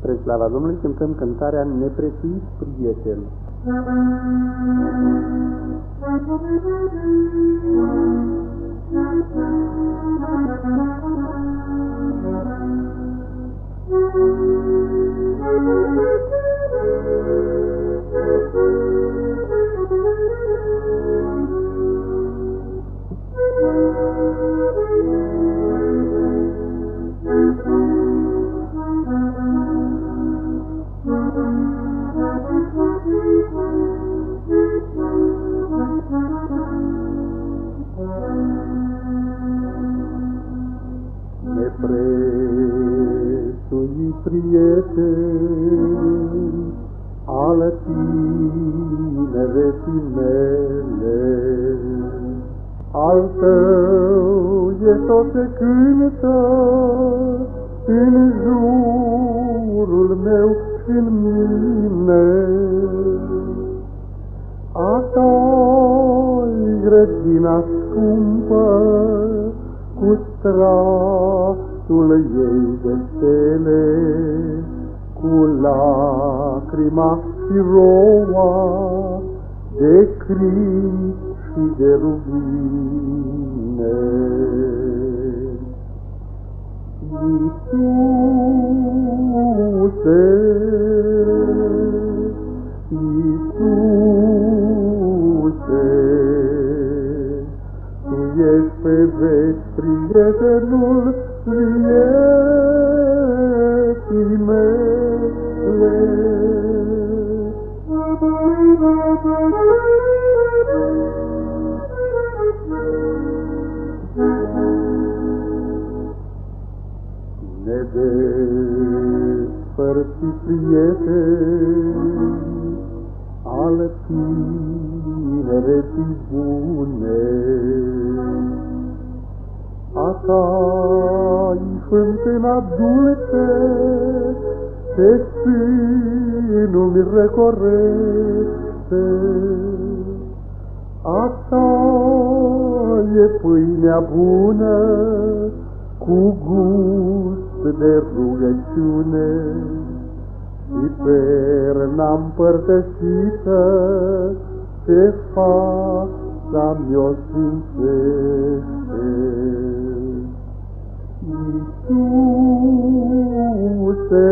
Spre slava Domnului cântăm cântarea Neprețuit prieten. Neprețuit prieten al tinereții mele, al tău e tot ce cântă în jurul meu și în mine. A ta-i grădina scumpă, cu stratul ei de stele, cu lacrima și roa de crin și de rubine. Iisuse, Iisuse, Tu ești pe veci prietenul vieții mele. Nedespărțit prieten al tinereții bune, a ta-i fântâna dulce, destinul mi recorește. A ta e pâinea bună, cu gust de rugăciune, și perna împărtășită pe fața mi-o sfințește. Iisuse,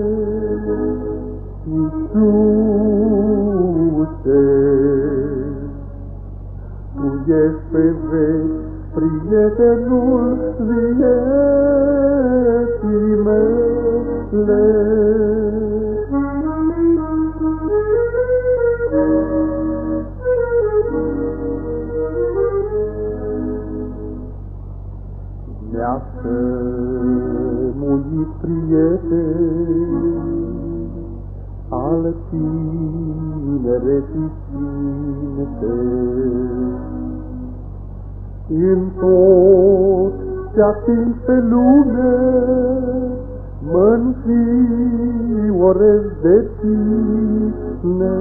Iisuse, Tu ești pe veci prietenul vieții mele. Mi-a sămuit prieten al tinereții sfinte, în tot ce ating pe lume, mă înfiorez de tine.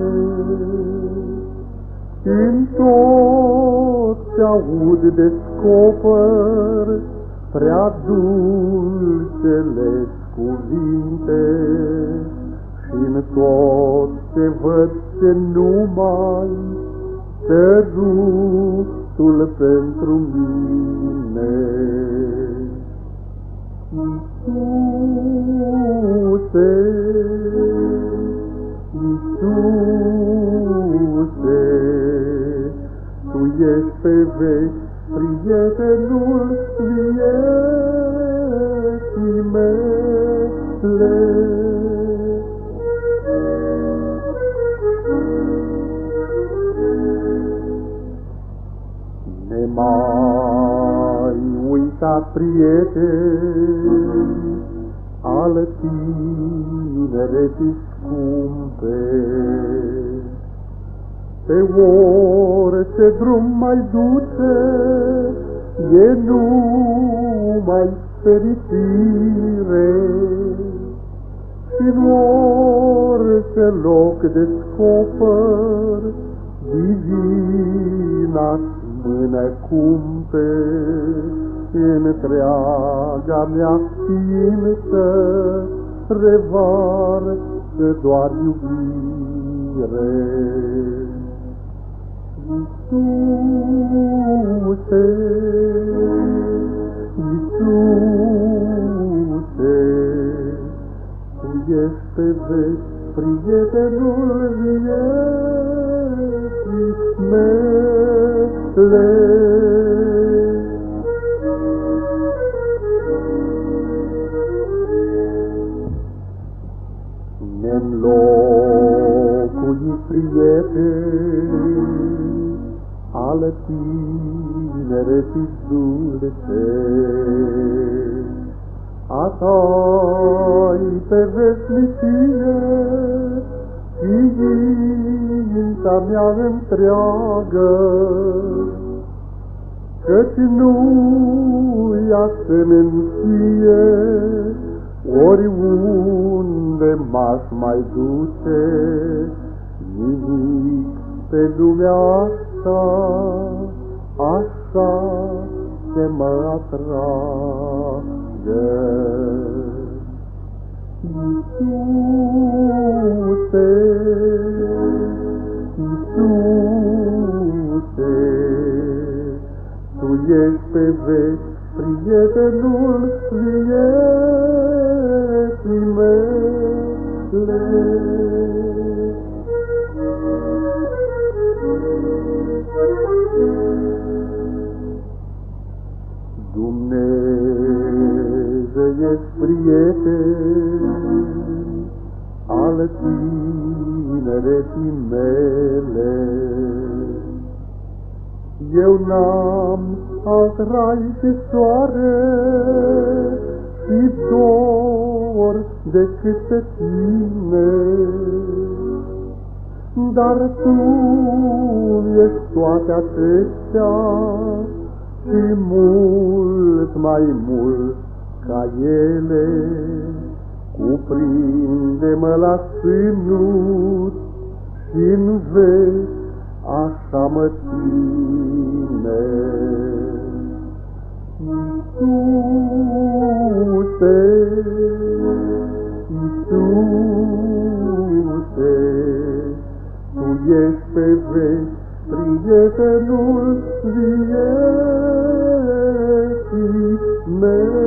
În tot ce aud descoper prea dulcele cuvinte, și-n tot ce văd ce numai sărutul pentru mine. Iisuse, Iisuse, Tu ești pe veci prietenul vieții mele. Nemai uitat prieten al tinereții scumpe, pe orice drum mai duce, e numai fericire, și-n orice loc descoper divina-ți mână cumperi, întreaga mea ființă revarsă doar iubire. Iisuse, Iisuse, Tu ești pe veci prietenul vieții mele. Ne-nlocui prieteni ale tinereții dulce, a Ta-i pe veșnicie și ința mea întreagă, căci nu-i asemeni Ție, oriunde m-aș mai duce, nimic pe lumea asta așa ce mă atrage. Iisuse, Iisuse, Tu ești pe veci prietenul vieții mele. Dumnezeu-ești prieten al tinereții mele. Eu n-am alt rai și soare și dor decât pe Tine, dar Tu ești toate acestea și mult mai mult ca ele. Cuprinde-mă la sânut și-n veci așa mă ține. Iisuse, Iisuse, Tu ești pe veci prietenul vieții mele.